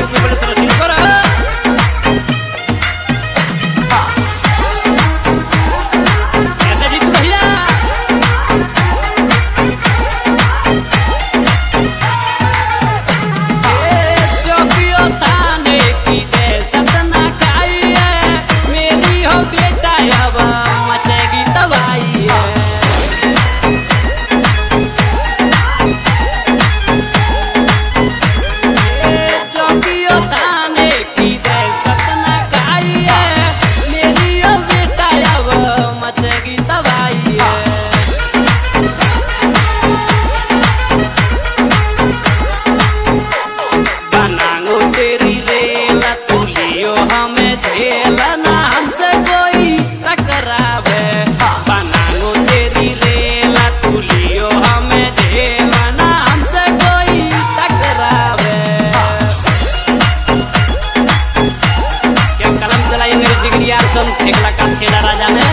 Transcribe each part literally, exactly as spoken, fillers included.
एक लाख खेड़ा राजा ने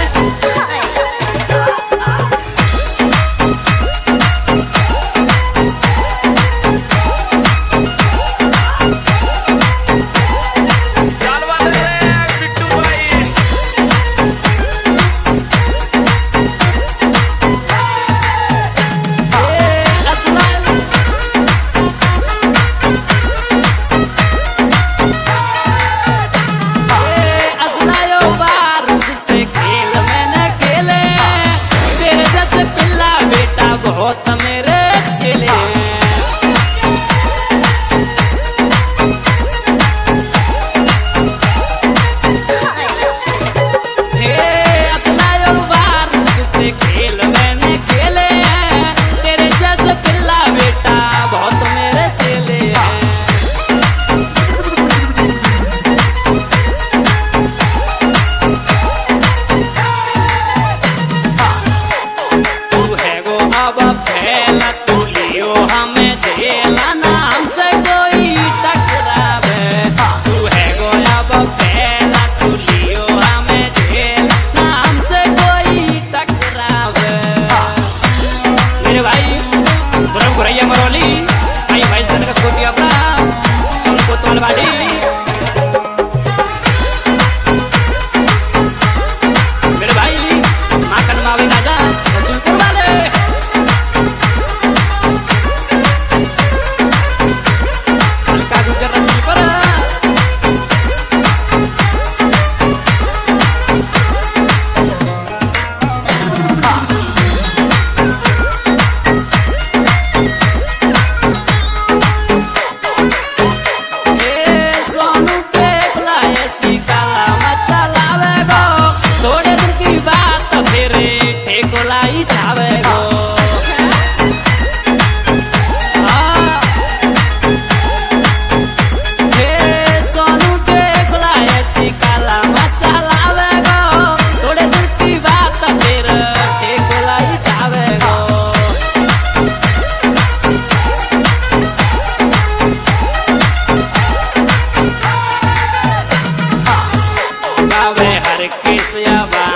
बहुत मेरे चले हे असला और बारूद से खेल मैंने खेले तेरे जैसे पिल्ला बेटा बहुत मेरे चले तू है वो अब फैला तू लियो हमें झेला ना हमसे कोई टकरावे तू है वो अब फैला तू लियो हमें झेला ना हमसे कोई टकरावे मेरे भाई बुरा बुराइया मरोली भाई भाई जन का छोटी अपना सुन को तोल बाड़ी मेरे भाई माखन मावी राजा रसूलपुर वाले हल्का गुजर रसूलपुर ए सोनू के बुलाए सिकाला मचा लावे गो थोड़े दिन की बात फिर ठेको लाई छावे गो हाँ। हे सोनू के बुलाए सिकाला मचा लावे गो थोड़े दिन की बात फिर ठेको लाई छावे गो गावे हर किस या